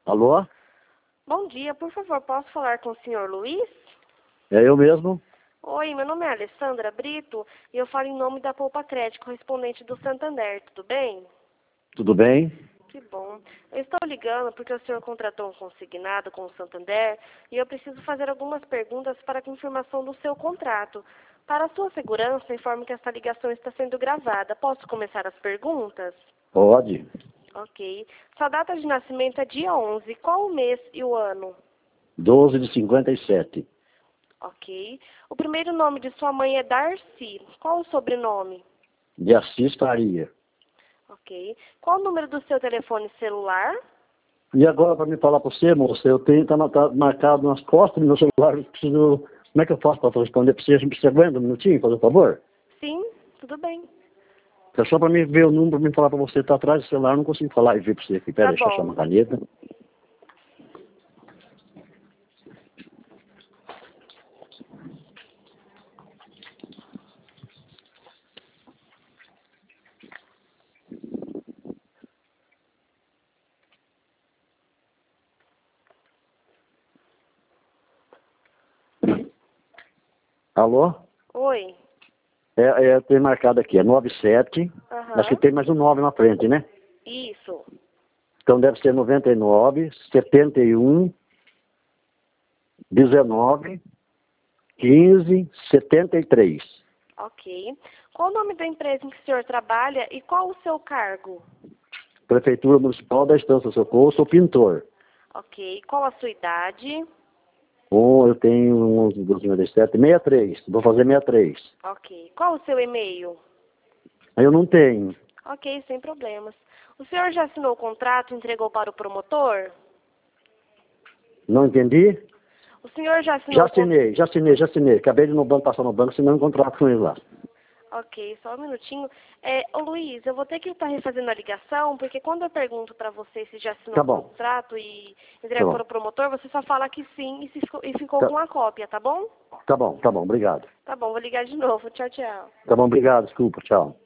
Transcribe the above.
Alô? Bom dia, por favor, posso falar com o senhor Luiz? É eu mesmo? Oi, meu nome é Alessandra Brito e eu falo em nome da Poupa Crédito, correspondente do Santander, tudo bem? Tudo bem? Que bom. Eu estou ligando porque o senhor contratou um consignado com o Santander e eu preciso fazer algumas perguntas para a confirmação do seu contrato. Para a sua segurança, informe que esta ligação está sendo gravada. Posso começar as perguntas? Pode. Ok. Sua data de nascimento é dia 11. Qual o mês e o ano? 12 de 57. Ok. O primeiro nome de sua mãe é Darcy. Qual o sobrenome? De Assis Faria. Ok. Qual o número do seu telefone celular? E agora, para me falar para você, moça, eu tenho, tá marcado nas costas do meu celular. Eu preciso, como é que eu faço para responder para você? Você aguenta um minutinho, por favor? Sim, tudo bem. É só para mim ver o número, para me falar para você. Está atrás do celular, eu não consigo falar e ver para você aqui. Pera Tá aí, deixa eu achar uma bom. caneta. Alô? Oi. Tem marcado aqui, é 97. Acho que Aham. tem mais um 9 na frente, né? Isso. Então deve ser 99, 71, 19, 15, 73. Ok. Qual o nome da empresa em que o senhor trabalha e qual o seu cargo? Prefeitura Municipal da Estância Socorro, sou pintor. Ok. Qual a sua idade? Eu tenho 11, 12, 57, 63. Vou fazer 63. Ok. Qual o seu e-mail? Aí eu não tenho. Ok, sem problemas. O senhor já assinou o contrato e entregou para o promotor? Não entendi? O senhor já Já assinou o contrato? assinei, já assinei, já assinei. Acabei de ir no banco, passar no banco, assinando um contrato com ele lá. Ok, só um minutinho. Ô Luiz, eu vou ter que estar refazendo a ligação, porque quando eu pergunto para você se já assinou Tá o bom, contrato e tá entrega para bom. o promotor, você só fala que sim e ficou Tá, com a cópia, tá bom? tá bom, obrigado. Tá bom, vou ligar de novo. Tchau, tchau. Tá bom, obrigado, desculpa, tchau.